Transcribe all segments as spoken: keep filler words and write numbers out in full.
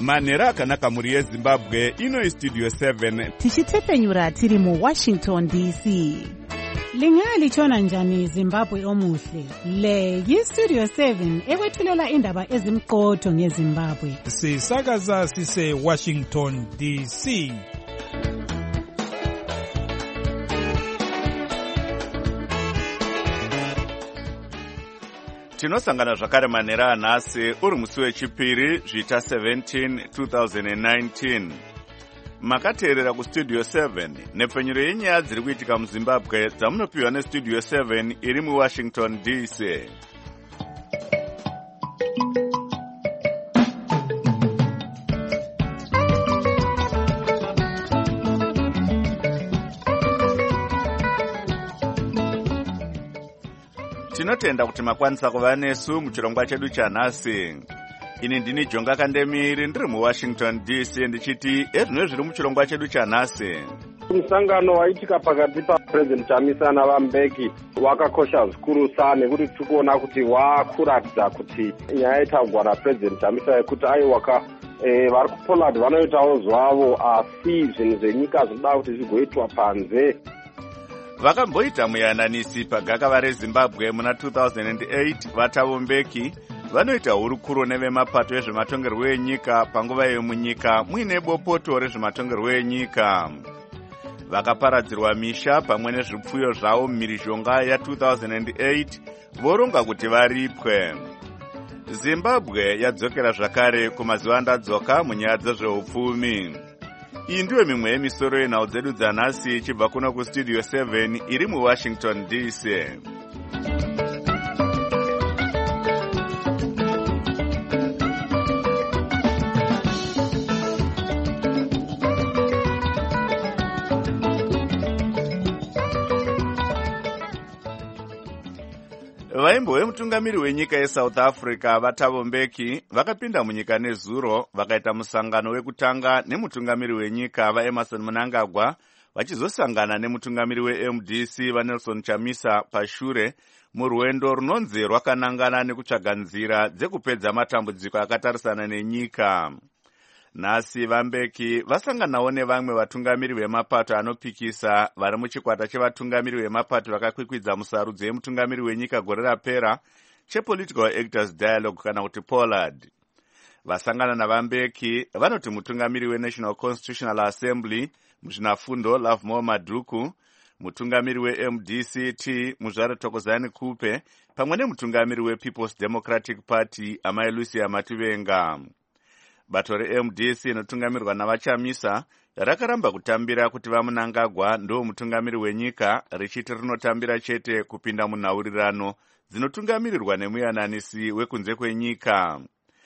Manera akanaka muri yeZimbabwe, ino Studio seven. Tichitephenyura tiri mu Washington D C. Lingalitshona njani Zimbabwe omuhle? Le yiStudio seven ekwethulela indaba ezimqotho ngeZimbabwe. Sisakaza sise Washington D C. Tinosangana zvakare manera anhasi uri musi wechipiri zvita seventeen twenty nineteen. Makateerera kuStudio seven nepfenyuro yenyaya dziri kuitika muZimbabwe dzamunopiwa neStudio seven iri muWashington D C. Tinotenda kuti makwanisa kuva nesu muchirongwa chedu chanhasi. Ini ndini Jonga Kandemiri ndiri muWashington D C ndichiti ezvino zviri muchirongwa chedu chanhasi. Musangano waitika pakati paPresident Chamisa naVambeki wakakosha zvikuru sana nekuti tikuona kuti wakuratidza kuti nyaya itaugwa naPresident Chamisa yekuti aiwaka e, vari kuPoland vanoitawo zvavo asi zvinhu zvenyika zvinoda kuti zvigoitwa panze. Vakamboita muyananisi pagakava reZimbabwe muna two thousand eight vatavombeki vanoita hurukuro nevemapato ezvematongerwo enyika panguva yemunyika muine bopoto rezvematongerwo enyika. Vakaparadzirwa misha pamwe nezvipfuyo zvavo mumhirizhonga ya two thousand eight voronga kuti varipwe. Zimbabwe yadzokera zvakare kumazuva andadzoka munyaya dzezveupfumi. Iyi ndiyo mimwe yemisoro yenhau dzedu dzanhasi ichibva kuno kuStudio seven iri muWashington D C. Vaimbo vemutungamiri wenyika yeSouth Africa vatavombeki vakapinda munyika nezuro vakaita musangano wekutanga nemutungamiri wenyika vaEmmerson Mnangagwa vachizosangana nemutungamiri weM D C vaNelson Chamisa pashure murwendo runonzi rwakanangana nekutsvaga nzira dzekupedza matambudziko akatarisana nenyika. Nhasi Vambeki vasanganawo nevamwe vatungamiri vemapato anopikisa vari muchikwata chevatungamiri vemapato vakakwikwidza musarudzo yemutungamiri wenyika gore rapera chePolitical Actors Dialogue kana kuti Pollard. Vasangana naVambeki vanoti mutungamiri weNational Constitutional Assembly muzvinafundo Lovemore Madhuku, mutungamiri weM D C T Muzvare Thokozani Kupe pamwe nemutungamiri wePeople's Democratic Party Amai Lucia Mativenga. Bato reM D C inotungamirwa navaChamisa rakaramba kutambira kuti vaMnangagwa ndo mutungamiri wenyika richiti rinotambira chete kupinda munhaurirano dzinotungamirirwa nemuyananisi wekunze kwenyika.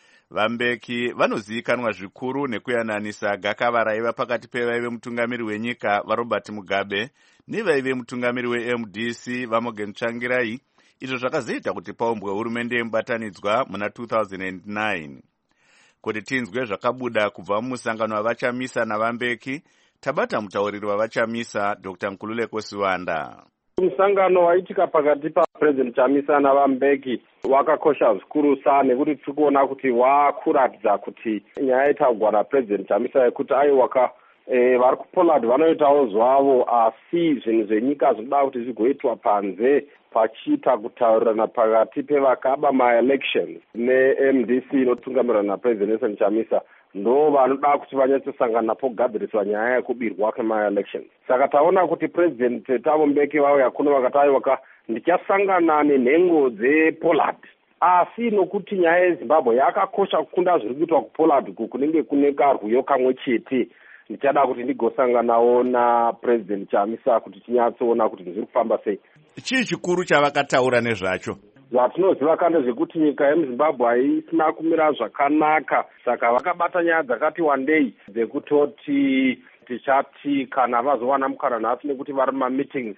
Vambeki vanozivikanwa zvikuru nekuyananisa gakava raiva pakati pevaive mutungamiri wenyika vaRobert Mugabe nevaive mutungamiri weM D C vaMorgan Tsvangirai, izvo zvakazoita kuti paumbwe hurumende yemubatanidzwa muna two thousand nine. Kuti tinzwe zvakabuda kubva mumusangano wavaChamisa naVambeki, tabata mutauriri wavaChamisa Doctor Nkululeko Siwanda. Musangano waitika pakati paPresident Chamisa naVambeki wakakosha zvikuru sana nekuti tikuona kuti wakuratidza kuti nyaya itaugwa naPresident Chamisa yekuti aiwaka e, vari kuPoland vanoitawo zvavo asi zvinhu zvenyika zvinoda kuti zvigoitwa panze pachiita kutaurirana pakati pevakaba maelections neM D C inotungamirwa naPresident Nelson Chamisa ndo vanoda kuti vanyatsosangana pogadziriswa nyaya yekubirwa kwemaelections. Saka taona kuti President Thabo Mbeki vauya kuno vakati aiwaka ndichasangana nenhengo dzePoland asi nokuti nyaya yeZimbabwe yakakosha kukunda zviri kuitwa kuPoland kunenge kune karwiyo kamwe chete ndichada kuti ndigosanganawo naPresident Chamisa kuti tinyatsoona kuti zviri kufamba sei. Chii chikuru chavakataura nezvacho? Zvatinoziva kande zvekuti nyika yemuZimbabwe haisina kumira zvakanaka, saka vakabata nyaya dzakati wandei dzekutoti tichati kana vazowana mukana nhasi nekuti vari mumeetings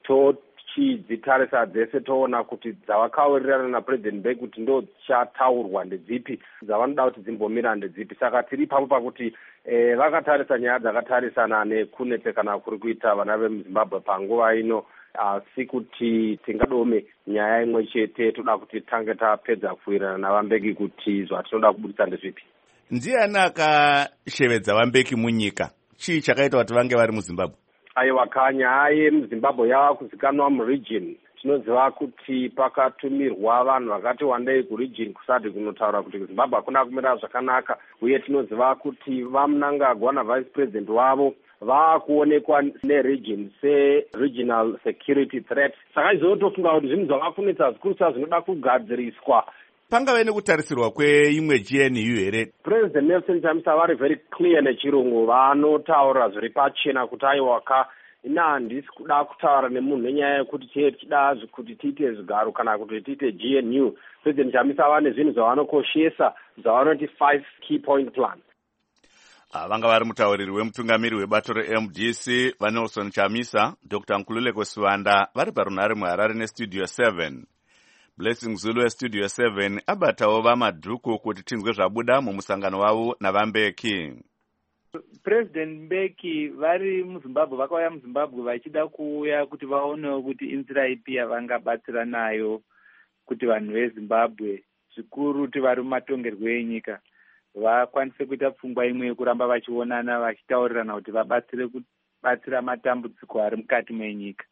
tochidzitarisa dzese toona kuti dzavakawirirana naPresident Mbeki kuti ndo dzichataurwa ndedzipi dzavanoda kuti dzimbomira ndedzipi. Saka tiri papo pakuti e, vakatarisa nyaya dzakatarisana nekunetse kana kuri kuita vana vemuZimbabwe panguva ino asi kuti tingadome nyaya imwe chete toda kuti tange tapedza kuwirirana naVambeki kuti zvatinoda kubudisa ndezvipi. Ndiani akashevedza vaMbeki munyika? Chii chakaita kuti vange vari muZimbabwe? Aiwa, kanya aye muZimbabwe yava kuzikanwa muregion. Tinoziva kuti pakatumirwa vanhu vakati wandei kuregion kusati kunotaura kuti Zimbabwe hakuna kumira zvakanaka, uye tinoziva kuti vaMnangagwa navice president wavo vakuonekwa neregion seregional security threat. Saka izotofunga kuti zvinhu zvavakunetsa zvikuru sei zvinoda kugadziriswa. Pangave nekutarisirwa kweimwe G N U here? President Nelson Chamisa vari very clear nechirungu, vanotaura zviri pachena kuti aiwaka ina handisi kuda kutaura nemunhu nenyaya yekuti tichida kuti tiite zvigaro kana kuti tiite G N U. President Chamisa vane zvinhu zvavanokoshesa zvavanoti five key point plan. Vanga vari mutauriri wemutungamiri webato re-M D C vaNelson Chamisa, Doctor Nkululeko Sivanda vari parunhare muHarare nestudio seven. Blessing Zulu westudio seven abatawo vamadhuku kuti tinzwe zvabuda mumusangano wavo navaMbeki. President Mbeki vari muZimbabwe vakauya muZimbabwe vachida kuuya kuti vaonewo kuti inzira ipi yavangabatsira nayo kuti vanhu veZimbabwe zvikuru kuti vari mumatongerwo enyika vakwanise kuita pfungwa imwe yekuramba vachionana vachitaurirana kuti vabatsire kubatsira matambudziko ari mukati menyika.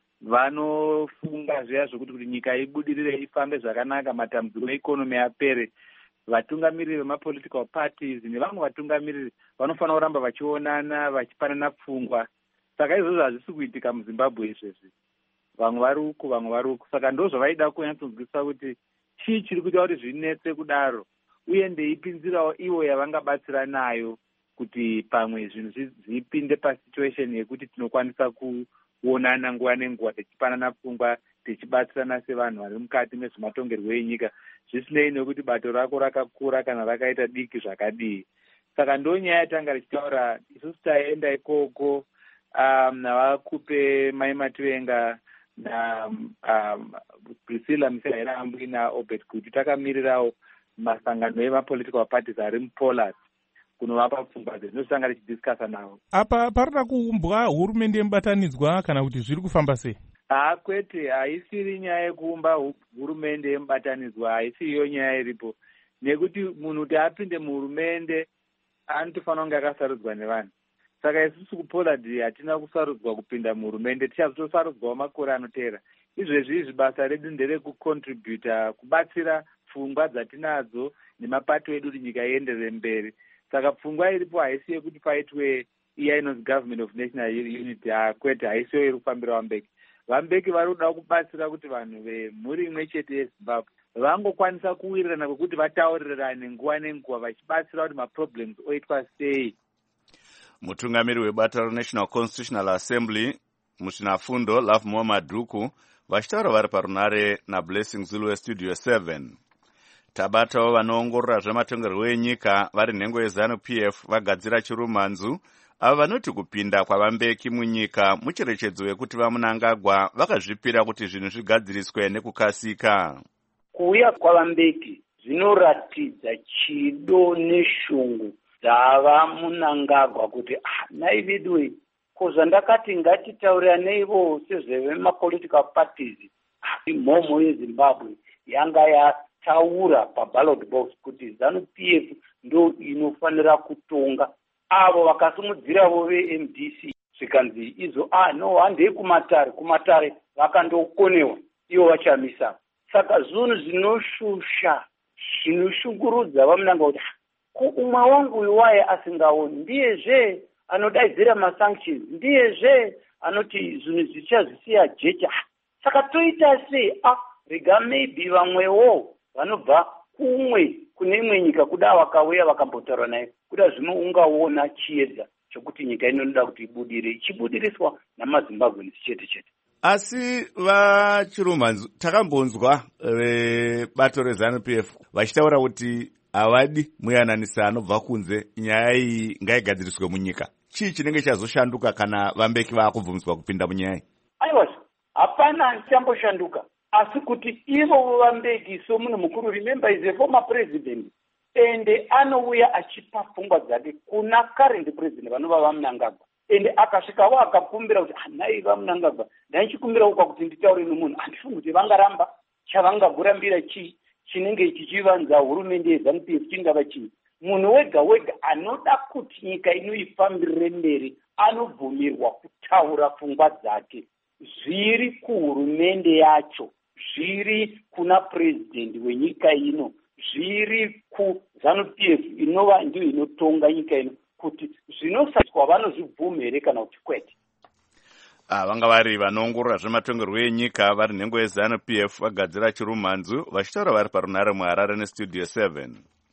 Vanofunga zviya zvokuti kuti nyika ibudirire ifambe zvakanaka, matambudziko eikonomi apere. Vatungamiriri vemapolitical parties nevamwe vatungamiriri vanofanira kuramba vachionana vachipanana pfungwa. Saka izvozvo hazvisi kuitika muZimbabwe izvezvi. Vamwe vari uku vamwe vari uku. Saka ndozvavaida kunyatsonzwisisa kuti chii chiri kuita kuti zvinetse kudaro, uye ndeipinzirawo ivo yavangabatsira nayo kuti pamwe zvinhu zvipinde pasituation yekuti tinokwanisa kuonana nguva nenguva tichipanana pfungwa tichibatsirana sevanhu vari mukati mezvematongerwo enyika, zvisinei nekuti bato rako rakakura kana rakaita diki zvakadii. Saka ndonyaya yatanga richitaura isusu taenda ikoko um, navakupe Mai Mativenga na um, Priscilla Mshairambwi naObed kuti takamirirawo masangano emapolitical parties ari muPoland kunovapa pfungwa dzezvinosanga richidiscasa navo. Apa parida kuumbwa hurumende yemubatanidzwa kana kuti zviri kufamba sei? Haa, kwete, haisiri nyaya yekuumba hurumende yemubatanidzwa, haisi iyo nyaya iripo. Nekuti munhu kuti apinde muhurumende anotofanira kunge akasarudzwa nevanhu. Saka isusu kuPoland hatina kusarudzwa kupinda muhurumende, tichazotosarudzwawo makore anoteera. Izvezvi izvi basa redu nderekucontributa kubatsira pfungwa dzatinadzo nemapato edu kuti nyika ienderere mberi. Saka pfungwa iripo haisi yekuti paitwe iya inonzi Government of National Unity, kwete, haisiyo iri kufambira vaMbeki. VaMbeki vari kuda kubatsira kuti vanhu vemhuri imwe chete yeZimbabwe vangokwanisa kuwirirana kwekuti vataurirane nguva nenguva vachibatsira kuti maproblems oitwa sei. Mutungamiri webato reNational Constitutional Assembly Mushinafundo Love Mo Madhuku vachitaura vari parunhare naBlessing Zulu westudio seven. Tabatawo vanoongorora zvematongerwo enyika vari nhengo yeZanu-P F vagadzira chirumanzu ava vanoti kupinda kwavaMbeki munyika mucherechedzo wekuti vaMnangagwa vakazvipira kuti zvinhu zvigadziriswe nekukasika. Kuuya kwavaMbeki zvinoratidza chido neshungu dzavaMnangagwa kuti ah, naividwe ko zvandakati ngatitaurirane sezvemapolitical parties, ah, mhomho yeZimbabwe yanga yataura paballot box kuti Zanu-P F ndo inofanira kutonga. Avo vakasimudziravo veM D C zvikanzi izvo ah no handei kumatare kumatare vakandokonewa ivo vachamisa. Saka zvinhu zvinoshusha zvinoshungurudza vaMnangagwa kuti umwe wangu iwaye asingaoni ndiyezve anodaidzira masanctions, ndiyezve anoti zvinhu zvichazvisiya jecha. Saka toita sei? Ah, rega maybe vamwewo vanobva kumwe kune imwe nyika kuda vakauya vakambotaura naye kuda zvino ungaona chiedza chokuti nyika inoda kuti ibudire ichibudiriswa namaZimbabwe chete chete. Asi vachirumanzu takambonzwa vebato reZanu-P F vachitaura kuti havadi muyananisa anobva kunze, nyaya iyi ngaigadziriswe munyika. Chii chinenge chazoshanduka kana vaMbeki vakubvumiswa kupinda munyaya iyi? Aiwa, hapana chamboshanduka. Asi kuti ivo vaMbeki somunhu mukuru, remember is a former president, ende anouya achipa pfungwa dzake kuna current president vanova vaMnangagwa, ende akasvikawo akakumbira kuti nai vaMnangagwa ndaichikumbirawo kwakuti nditaure nomunhu, handifungi kuti vangaramba. Chavangagurambira chii chinenge chichivanza hurumende yeZanu-P F chingava chii? munhu wega wega anoda kuti nyika inoifambirire mberi anobvumirwa kutaura pfungwa dzake, zviri kuhurumende yacho, zviri kuna purezidendi wenyika ino, zviri kuZANU-P F inova ndiyo inotonga nyika ino, kuti zvinosaiswa vanozvibvuma here kana kuti kwete. Ah, vanga vari vanoongorora zvematongerwo enyika vari nhengo yeZANU-P F vagadzira chirumanzu vachitaura vari parunare muHarare nestudio seven.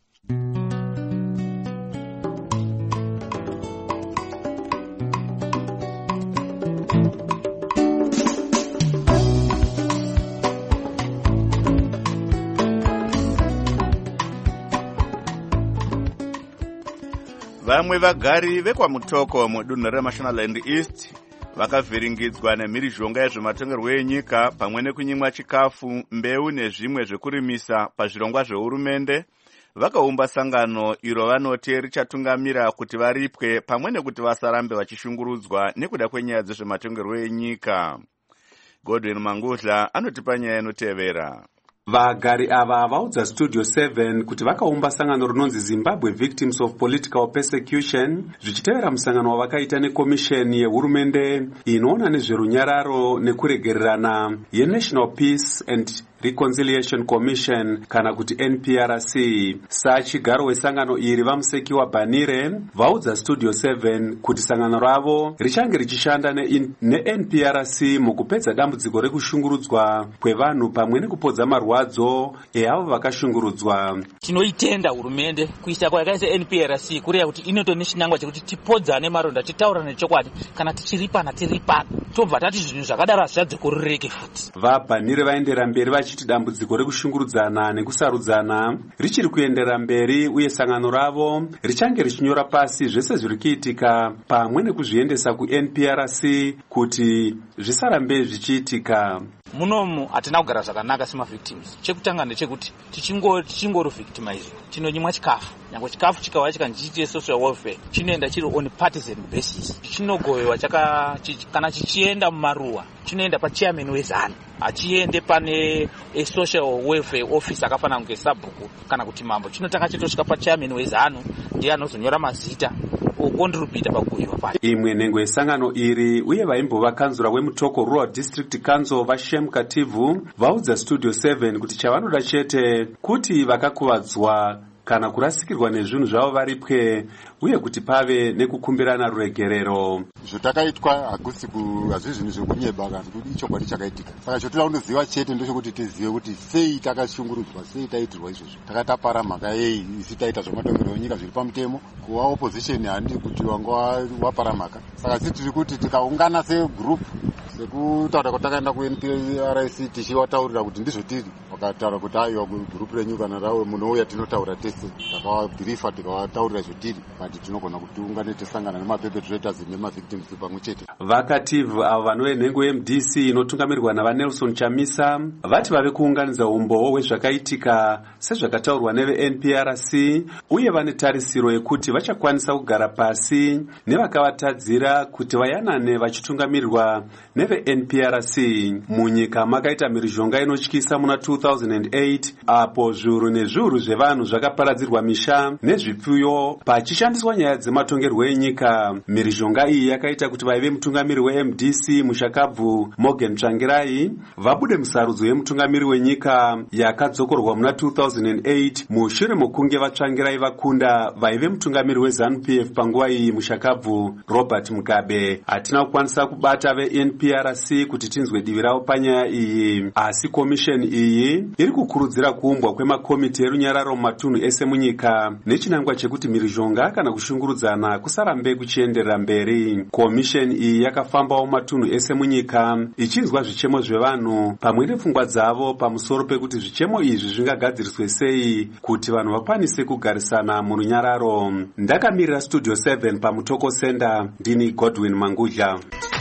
Vamwe vagari vekwamutoko mudunhu reMashonaland East vakavhiringidzwa nemhirizhonga yezvematongerwo enyika pamwe nekunyimwa chikafu, mbeu nezvimwe zvekurimisa pazvirongwa zvehurumende. Vakaumba sangano iro vanoti richatungamira kuti varipwe pamwe nekuti vasarambe vachishungurudzwa nekuda kwenyaya dzezvematongerwo enyika. Godwin Mangudla anotipa nyaya inotevera. Vagari ava vaudza Studio seven kuti vakaumba sangano rinonzi Zimbabwe Victims of Political Persecution zvichitevera musangano wavakaita nekomisheni yehurumende inoona nezverunyararo nekuregererana yeNational Peace and Reconciliation Commission kana kuti N P R C. Sachigaro wesangano iri vamusekiwa Banire vaudza Studio seven kuti sangano ravo richange richishanda neN P R C mukupedza dambudziko rekushungurudzwa kwevanhu pamwe nekupodza marwadzo eavo vakashungurudzwa. Tinoitenda hurumende kuisa kwayakaisa N P R C kureva kuti inotone chinangwa chekuti tipodzane maronda, titaurane nechokwadi, kana tichiripana tiripana, tobva tati zvinhu zvakadaro hazvikurureke futi. VaBanire vaendera mberi vachiti dambudziko rekushungurudzana nekusarudzana richiri kuendera mberi uye sangano ravo richange richinyora pasi zvese zviri kuitika pamwe nekuzviendesa kuN P R C kuti zvisarambe zvichiitika. Munomu hatina kugara zvakanaka sema victims. Chekutanga ndechekuti tichingo tichingoro victimized, chinonyimwa chikafu, nyangwe chikafu chikauya chikanjiti social welfare chinoenda chiri on partisan basis, chinogoyewa chaka kana chichienda mumaruwa chinoenda pachairman weZANU, achiende pane a social welfare office akafanana kunge sabhuku kana kuti mambo, chinotanga chitosvika pachairman weZANU ndiye anozonyora mazita okontribute pakuyiwa pacho. Imwe nhengo yesangano iri uye vaimbova kanzura wemutoko Rural District Council Vashem Kativu vaudza Studio seven kuti chavanoda chete kuti vakakuvadzwa kana kurasikirwa nezvinhu zvavo varipwe uye kuti pave nekukumbirana ruregerero. Zvotakaitwa hakusi hazvi zvinhu zvekunyeba kana kuti ichokwadi chakaitika. Saka chotoda kunoziva chete ndechekuti tizive kuti sei takashungurudzwa, sei taitirwa izvozvo. Takatapara mhaka yei isi taita zvematongerwo enyika zviri pamutemo, kuva opposition handi kuti wanga wapara mhaka. Saka sisi tiri kuti tikaungana segroup sekutaura kuti takaenda kuN P R C tichiwataurira kuti ndizvo tiri, wakataura kuti aiwa group renyu kana rawe munouya tinotaura tese, takawabhirifa tikawataurira izvo tiri, kuti tinogona kuti tiungane tisangana nemaperpetrators nemavictims pamwe chete. Vakativu avo vanove nhengo yeM D C inotungamirirwa navaNelson Chamisa vati vave kuunganidza umbowo hwezvakaitika sezvakataurwa neveN P R C uye vane tarisiro yekuti vachakwanisa kugara pasi nevakavatadzira kuti vayanane vachitungamirirwa neveN P R C. Munyika makaita mhirizhonga inotyisa muna two thousand eight apo zviuru nezviuru zvevanhu zvakaparadzirwa misha nezvipfuyo pachishandiswa nyaya dzematongerwo enyika. Mhirizhonga iyi yakaita kuti vaive mutungamiri weM D C mushakabvu Morgan Tsvangirai vabude musarudzo yemutungamiri wenyika yakadzokorwa muna two thousand eight mushure mokunge vatsvangirai vakunda vaive mutungamiri weZANU-P F panguva iyi mushakabvu Robert Mugabe. Hatina kukwanisa kubata veN P R C kuti tinzwe divi ravo panyaya iyi, asi komisheni iyi iri kukurudzira kuumbwa kwemakomiti erunyararo mumatunhu ese munyika nechinangwa chekuti mhirizhonga kana kushungurudzana kusarambe kuchienderera mberi. Komisheni iyi yakafambawo matunhu ese munyika ichinzwa zvichemo zvevanhu pamwe nepfungwa dzavo pamusoro pekuti zvichemo izvi zvingagadziriswe sei kuti vanhu vakwanise kugarisana murunyararo. Ndakamirira Studio seven paMutoko Center, ndini Godwin Mangudla.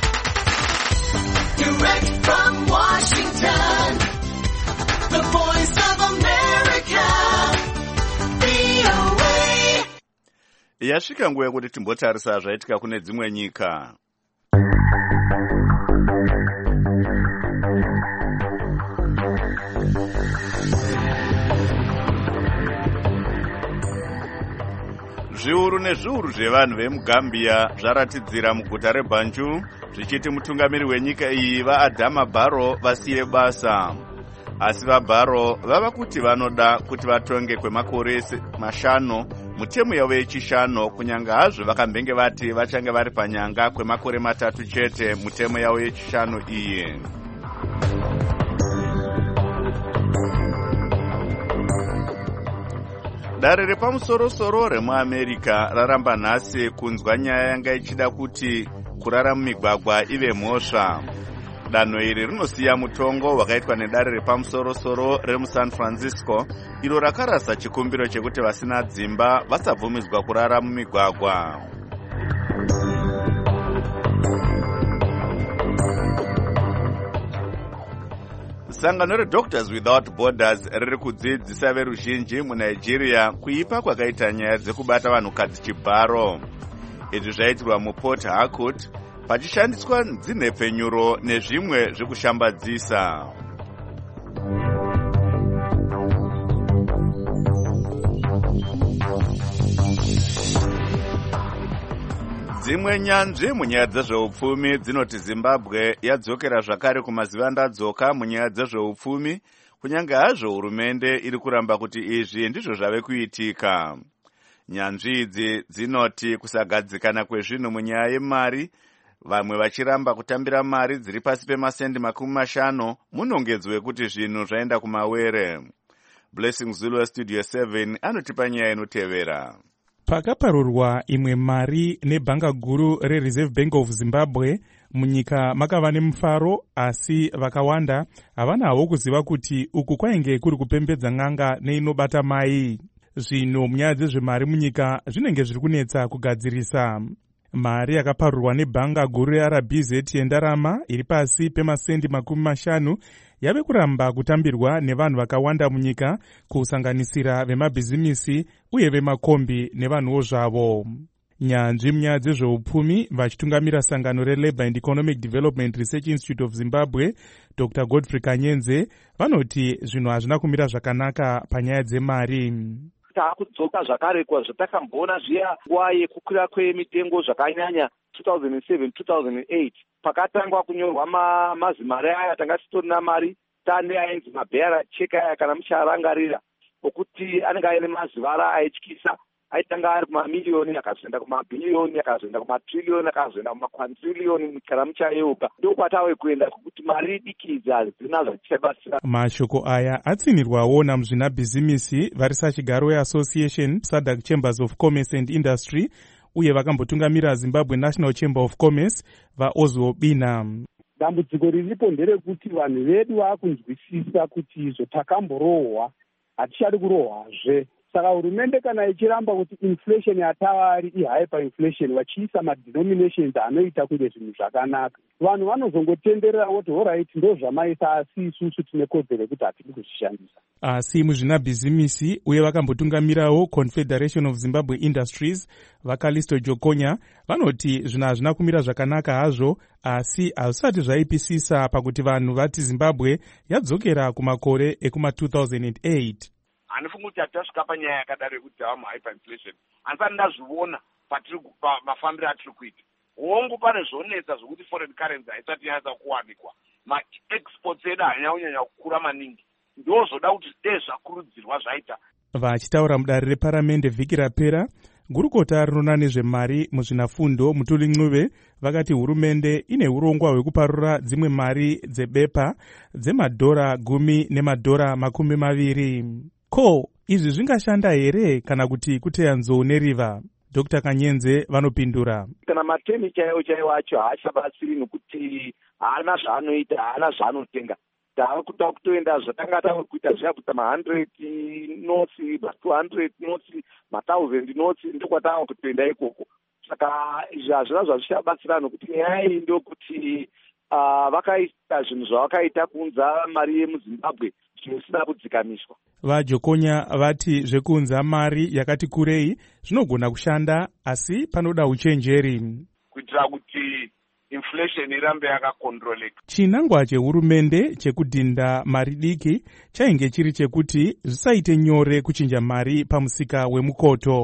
Direct from Washington, the voice of America, V O A. Yasvika nguva yekuti timbotarisa zvaitika kune dzimwe nyika. Zviuru nezviuru zvevanhu vemugambia zvaratidzira muguta reBanjul zvichiti mutungamiri wenyika iyi vaAdama Barrow vasiye basa. Asi vaBarrow vava kuti vanoda kuti vatonge kwemakore mashanu mutemu yavo yechishanu, kunyanga hazvo vakambenge vati vachange vari panyanga kwemakore matatu chete mutemu yavo yechishanu iyi. Dare repamusoro-soro remuAmerica raramba nhasi kunzwa nyaya yanga ichida kuti kurara mumigwagwa ive mhosva. Danho iri rinosiya mutongo wakaitwa nedare repamusoro-soro remuSan Francisco iro rakarasa chikumbiro chekuti vasina dzimba vasabvumidzwa kurara mumigwagwa. Sangano reDoctors Without Borders riri kudzidzisa veruzhinji muNigeria kuipa kwakaita nyaya dzekubata vanhukadzi chibharo. Izvi zvaitirwa muPort Harcourt pachishandiswa dzinhepfenyuro nezvimwe zvekushambadzisa. Dzimwe nyanzvi munyaya dzezveupfumi dzinoti Zimbabwe yadzokera zvakare kumazivandadzoka munyaya dzezveupfumi, kunyange hazvo hurumende iri kuramba kuti izvi ndizvo zvave kuitika. Nyanzvi idzi dzinoti kusagadzikana kwezvinhu munyaya yemari, vamwe vachiramba kutambira mari dziri pasi pemasendi makumi mashanu munongedzwe kuti zvinhu zvaenda kumawere. Blessing Zulu weStudio seven anotipa nyaya inotevera. Pakaparurwa imwe mari nebhanga guru reReserve Bank of Zimbabwe, munyika makava nemufaro, asi vakawanda havana havo kuziva kuti uku kwainge kuri kupembedza n'anga neinobata mai. Zvino munyaya dzezvemari munyika zvinenge zviri kunetsa kugadzirisa. Mari yakaparurwa nebhanga guru reR B Z yendarama iri pasi pemasendi makumi mashanu yave kuramba kutambirwa nevanhu vakawanda munyika, kusanganisira vemabhizimisi uye vemakombi nevanhuwo zvavo. Nyanzvi munyaya dzezveupfumi vachitungamira sangano reLabour and Economic Development Research Institute of Zimbabwe, Doctor Godfrey Kanyenze, vanoti zvinhu hazvina kumira zvakanaka panyaya dzemari. Taakudzoka zvakare kwazvatakamboona zviya nguva yekukwira kwemitengo zvakanyanya two thousand seven two thousand eight, pakatangwa kunyorwa ma, mazimari aya tanga titorina mari tane ainzi mabheara cheka aya kana mucharangarira, okuti anenge aine mazivara aityisa, aitanga ari kumamiliyoni akazoenda kumabhiliyoni akazoenda kumatriliyoni akazoenda kumakwanziliyoni kana muchayeuka. Ndokwatawe kuenda kuti mari dikidzi hadzina zvachichabatsira. Mashoko aya atsinirwawo namuzvinabhizimisi vari sachigaro yeAssociation SADC Chambers of Commerce and Industry uye vakambotungamira Zimbabwe National Chamber of Commerce vaOzwo Bina. Dambudziko riripo nderekuti vanhu vedu vakunzwisisa kuti izvo takamborohwa hatichadi kurohwazve. Saka hurumende kana ichiramba kuti inflation yatavari ihyperinflation vachiisa madenominations anoita kunge zvinhu zvakanaka, vanhu vanozongotenderera kuti alright ndo zvamaisa, asi isusu tine kodzero yekuti hatidi kuzvishandisa. Asi muzvinabhizimisi uye vakambotungamirawo Confederation of Zimbabwe Industries vaKalisto Jokonya vanoti zvinhu hazvina kumira zvakanaka hazvo, asi hazvisati zvaipisisa pakuti vanhu vati Zimbabwe yadzokera kumakore ekuma two thousand eight. Hanifunga kuti hatasvika panyaya yakadaro yekuti tava muhyperinflation. Handisati ndazviona patiri mafambiro atiri kuita. Hongu pane zvonetsa zvokuti foreign currency haisati yanatsa kuwanikwa. Ma-exports edu hanyanya kunyanya kukura maningi. Ndozvoda kuti dei zvakurudzirwa zvaita. Vachitaura mudare reparamende vhiki rapera, gurukota rinoona nezvemari muzvinafundo Mutuli Ncube vakati hurumende ine urongwa hwekuparura dzimwe mari dzebepa dzemadhora gumi nemadhora makumi maviri. Ko, izvi zvingashanda here kana kuti kuteya nzou neriva? Doctor Kanyenze vanopindura. Kana matemi chaiwo chaiwo acho haachabatsiri nokuti haana zvaanoita, haana zvaanotenga. Tava kuta kutoenda zvatanga tava kuita zviya kuita ma-hundred notes, ma-two hundred notes, ma-thousand notes, ndokwatava kutoenda ikoko. Saka izvi hazvina zvazvichabatsira nokuti nyaya iyi ndokuti uh, vakaita zvinhu zvavakaita kuunza mari yemuZimbabwe zvisina kudzikamiswa. VaJokonya vati zvekuunza mari yakati kurei zvinogona kushanda, asi panoda uchenjeri kuitira kuti inflation irambe yakakondroleka. Chinangwa chehurumende chekudhinda mari diki chainge chiri chekuti zvisaite nyore kuchinja mari pamusika wemukoto.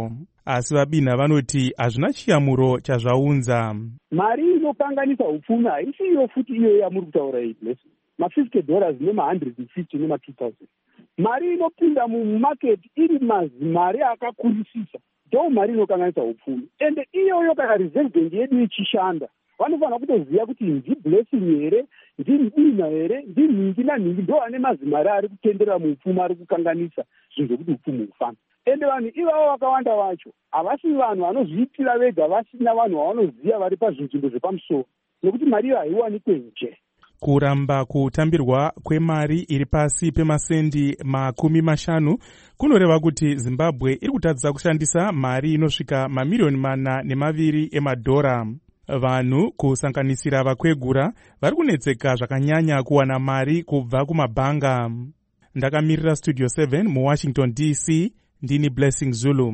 asi vabinha vanoti hazvina chiyamuro chazvaunza. Mari inokanganisa upfumi haisi iyo futi iyo yamuri kutaura iyi Blessing. Ma-fifty dollars nema-one fifty nema-two thousand. Mari inopinda mumaketi iri mazimari akakurisisa. Ndo mari inokanganisa upfumi. Ende iyoyo kana reserve bank yedu ichishanda, vanofanira kutoziva kuti ndiBlessing here, ndimubina here, ndinhingi nanhingi ndo ane mazimari ari kutenderera muupfumi ari kukanganisa zvinhu zvokuti upfumi hufamba. Ende vanhu ivavo vakawanda vacho havasi vanhu vanozviitira vega vasina vanhu vavanoziva vari pazvinzvimbo zvepamusoro, nekuti mari iyo haiwanikwe nje. Kuramba kutambirwa kwemari iri pasi pemasendi makumi mashanu kunoreva kuti Zimbabwe iri kutadzisa kushandisa mari inosvika mamiliyoni mana nemaviri emadhora. Vanhu kusanganisira vakwegura vari kunetseka zvakanyanya kuwana mari kubva kumabhanga. Ndakamirira Studio seven muWashington D C, ndini Blessing Zulu.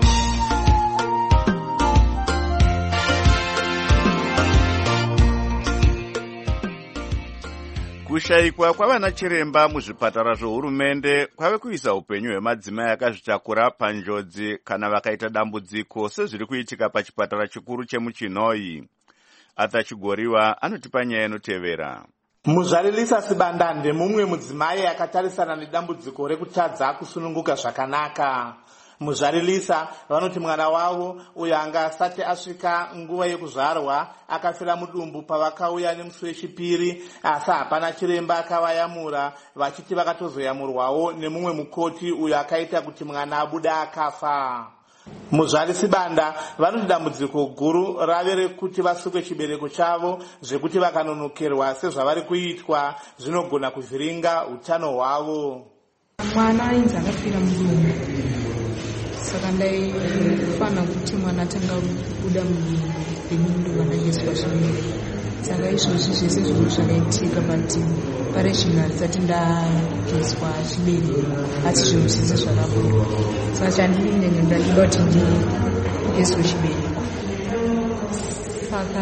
Kushayikwa kwavana chiremba muzvipatara zvohurumende kwave kuisa upenyu hwemadzimai akazvitakura panjodzi kana vakaita dambudziko sezviri kuitika pachipatara chikuru chemuChinhoyi. Arthur Chigoriwa anotipa nyaya inotevera. Muzvarilisa Sibanda ndemumwe mudzimai akatarisana nedambudziko rekutadza kusununguka zvakanaka. Muzvarilisa vanoti mwana wavo uyo anga asati asvika nguva yekuzvarwa akafira mudumbu pavakauya nemusi wechipiri, asi hapana chiremba akavayamura, vachiti vakatozoyamurwawo nemumwe mukoti uyo akaita kuti mwana abuda akafa. Muzvari Sibanda vanoti dambudziko guru rave rekuti vasuke chibereko chavo, zvekuti vakanonokerwa sezvavari kuitwa zvinogona kuvhiringa utano hwavo. Mwana ainzi akafira mudumbu, saka ndaifana kuti mwana atanga kubuda mudumbu vandaiswa zvimwe. Saka izvozvi zvese zvinhu zvakaitika but pareshina risati ndaiswa chibereko, asi zvinhu zvese zvakapora. Saka chandinenge ndachida kuti ndiiswe chibereko. Saka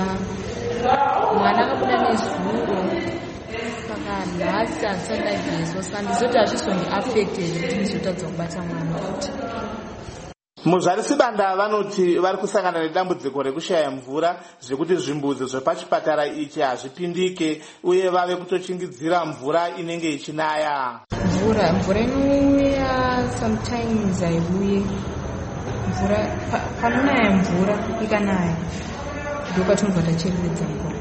mwana akabuda nezuro, saka nhasi hasati ndaigezwa, saka ndizoti hazvizondiaffected kuti ndizotadza kubata mwana futi. Muzvari Sibanda vanoti vari kusangana nedambudziko rekushaya mvura, zvekuti zvimbuzi zvepachipatara ichi hazvipindike uye vave kutochingidzira mvura inenge ichinaya. Mvura mvura inouya sometimes haiuye. Mvura panonaya mvura ikanaya ndopatinobva tachereredza mvura.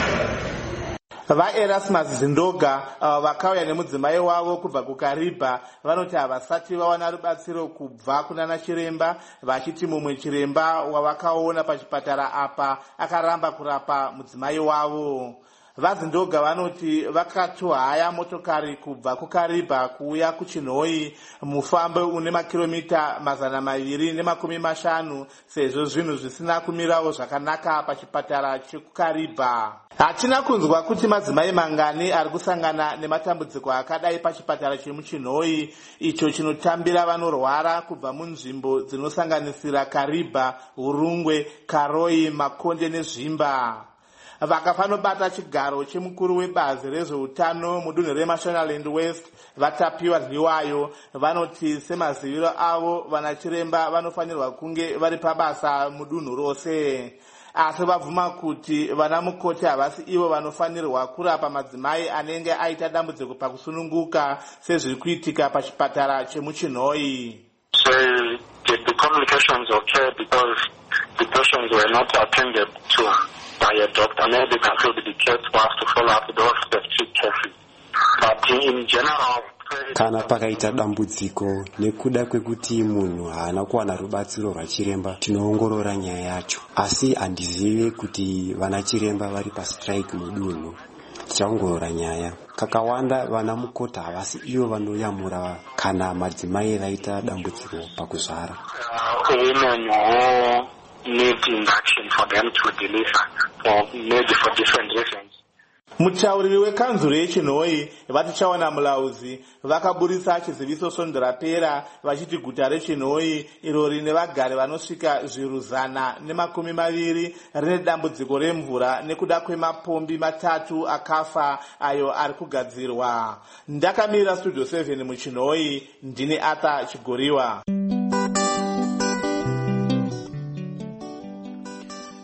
VaErasmus Zindoga vakauya nemudzimai wavo kubva kuKaribha vanoti havasati vawana rubatsiro kubva kunana chiremba, vachiti mumwe chiremba wavakaona pachipatara apa akaramba kurapa mudzimai wavo. VaZindoga vanoti vakatohaya motokari kubva kuKaribha kuuya kuChinhoyi, mufambo une makiromita mazana maviri nemakumi mashanu, sezvo zvinhu zvisina kumirawo zvakanaka pachipatara chekuKaribha. Hatina kunzwa kuti madzimai mangani ari kusangana nematambudziko akadai pachipatara chemuChinhoyi, icho chinotambira vanorwara kubva munzvimbo dzinosanganisira Karibha, Hurungwe, Karoi, Makonde neZvimba. Vakafanobata chigaro chemukuru webazi rezveutano mudunhu reMashonaland West, Vatapiwa Zliwayo, vanoti semaziviro avo vanachiremba vanofanirwa kunge vari pabasa mudunhu rose. Asi vabvuma kuti vana mukoti havasi ivo vanofanirwa kurapa madzimai anenge aita dambudziko pakusununguka sezviri kuitika pachipatara chemuChinhoyi. So the, the communications occurred because the patients were not attended to by a doctor. Maybe that will be the case for us to follow up those specific cases. But in general, kana pakaita dambudziko nekuda kwekuti munhu haana kuwana rubatsiro rwachiremba, tinoongorora nyaya yacho, asi handizive kuti vana chiremba vari pastrike mudunhu. Tichaongorora nyaya. Kakawanda vana mukoti havasi ivo vanoyamura kana madzimai vaita dambudziko pakuzvara. uh, women who need induction for them to deliver, or maybe for different reasons. Mutauriri wekanzuro yeChinhoyi vati Chawana Mulauzi vakaburisa chiziviso Svondo rapera vachiti guta reChinhoyi iro rine vagari vanosvika zviuru zana nemakumi maviri rine dambudziko remvura nekuda kwemapombi matatu akafa ayo ari kugadzirwa. Ndakamirira Studio seven muChinhoyi, ndini Arthur Chigoriwa.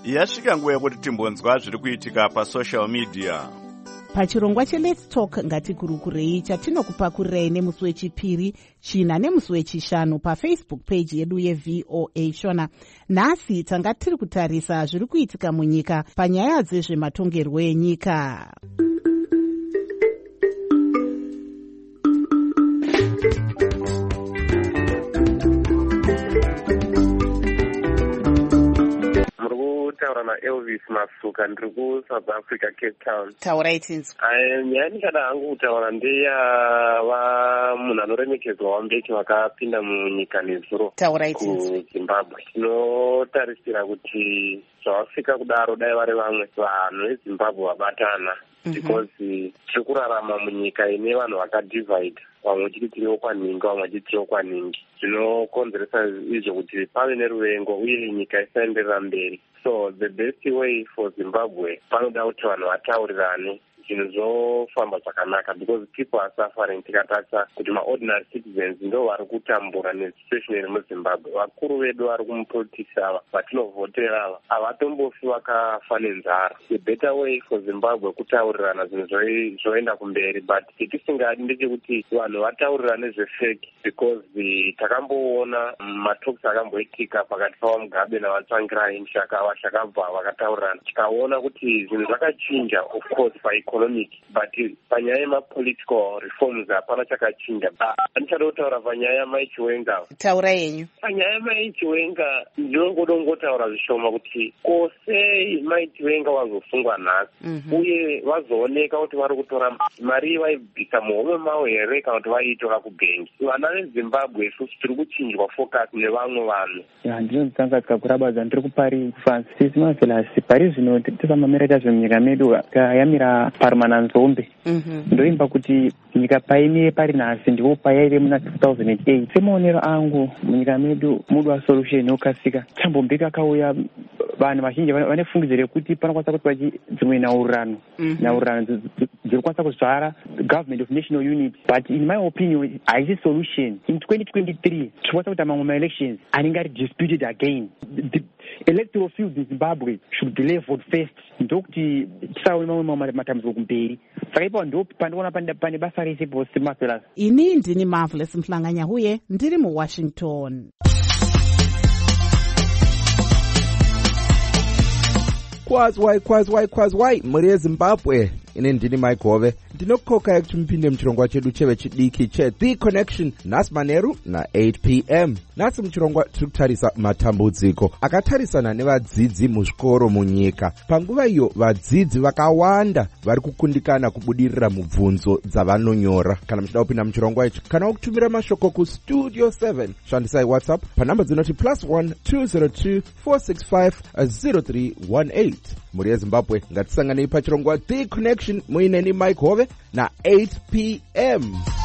yasvika nguva yekuti timbonzwa zviri kuitika pasocial media. Pachirongwa cheLet's Talk ngatikurukurei chatinokupakurirei nemusi wechipiri, china nemusi wechishanu pafacebook page yedu yeV O A Shona. Nhasi tanga tiri kutarisa zviri kuitika munyika panyaya dzezvematongerwo enyika. taura naElvis Masuka ndiri kuSouth Africa, Cape Town. Taurai tinzwa. Nyaya ndingada hangu kutaura ndeyava munhu anoremekedzwa waMbeki vakapinda munyika nezuro kuZimbabwe. Tinotarisira kuti zvavasvika kudaro dai vari vamwe vanhu veZimbabwe vabatana because tiri kurarama munyika ine vanhu vakadivhaida, vamwe vachiti tiri okwaningi vamwe vachiti tiri okwaningi. Zvinokonzeresa izvo kuti pave neruvengo uye nyika isaenderera mberi. So the best way for Zimbabwe panoda kuti vanhu vataurirane zvinhu zvofamba zvakanaka, because people are suffering. Tikatarisa kuti maordinary citizens ndo vari kutambura nesituation iri muZimbabwe. Vakuru vedu vari kumupolitisi ava vatinovhotera ava havatombofi vakafa nenzara. The better way for Zimbabwe kutaurirana zvinhu zvoenda kumberi, but chetisingadi ndechekuti vanhu vataurirane zvefeki, because takamboona matalks akamboitika pakati paMugabe navaTsvangirai Mushaka vashakabva vakataurirana, tikaona kuti zvinhu zvakachinja of course paeconomic, but panyaya yemapolitical reforms hapana chakachinja. Andichada kutaura panyaya Mai Chiwenga. Taura yenyu. Panyaya Mai Chiwenga ndinongoda kungotaura zvishoma kuti kosei Mai Chiwenga wazosungwa nhasi uye vazooneka kuti vari kutora mari vaibvisa muhome mavo here kana kuti vaiitora kubhengi. Vana veZimbabwe isusu tiri kuchinjwa focus nevamwe vanhu. Ndinotanga tikakurabadza ndiri kupari Francis Marvelous pari zvino tisamamira tazvo munyika medu yamira parumana nzombe. Ndoimba kuti nyika paimire pari nhasi ndipo payaire muna two thousand eight. Semaonero angu munyika medu mudu wa solution yokasika. Chambombeki akauya vanhu vazhinji vane fungidziro yekuti panokwanisa kuti vachi dzimwe nyaurano nyaurano dziri kwanisa kuzvara government of national unity, but in my opinion haisi solution. In twenty twenty-three tikwanisa kuita mamwe ma-elections anenge ari disputed again. The electoral field in Zimbabwe should be leveled first, ndokuti tisaone mamwe matambudziko kumberi. Saka ipo ndo pandiona pane basa rese posi Marvelous. Ini ndini Marvelous Mhlanganya uye ndiri muWashington. Kwazwai kwazwai kwazwai muri yeZimbabwe, ine ndini Maigove. Ndinokukokai kuti mupinde muchirongwa chedu cheve chidiki cheThe Connection nhasi manheru na eight p m. Nhasi muchirongwa tiri kutarisa matambudziko akatarisana nevadzidzi muzvikoro munyika. Panguva iyo vadzidzi vakawanda vari kukundikana kubudirira mubvunzo dzavanonyora. Kana muchida kupinda muchirongwa ichi kana kutumira mashoko kustudio seven, shandisai WhatsApp panhamba dzinoti plus one two zero two four six five zero three one eight. Muri yeZimbabwe ngatisanganei pachirongwa The Connection muineni Mike Hove na eight p m.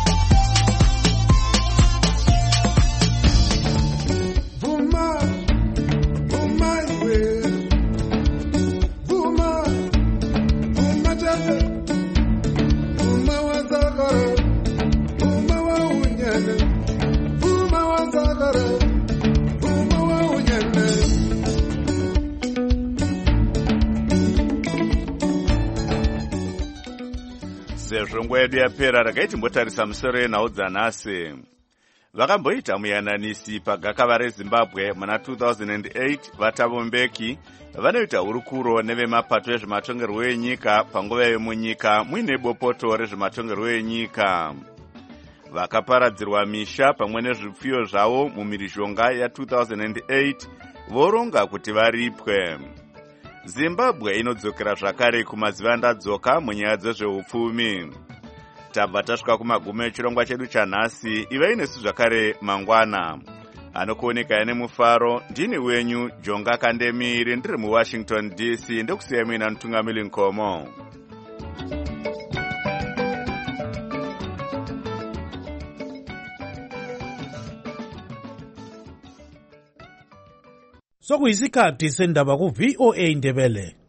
Sezvo nguva yedu yapera regai timbotarisa musoro yenhau dzanhasi. Vakamboita muyananisi pagakava reZimbabwe muna two thousand eight. VaThabo vanoita hurukuro nevemapato ezvematongerwo enyika panguva yemunyika muine bopoto rezvematongerwo enyika. Vakaparadzirwa misha pamwe nezvipfuyo zvavo mumhirizhonga ya two thousand eight voronga kuti varipwe. Zimbabwe inodzokera zvakare kumazivandadzoka munyaya dzezveupfumi. Tabva tasvika kumagumo echirongwa chedu chanhasi. Ivai nesu zvakare mangwana. Anokuoneka nemufaro ndini wenyu Jonga Kandemiri ndiri muWashington D C ndokusiyai muina Mutungamiri Nkomo. Sokuyisikhathi sendaba kuV O A Ndebele.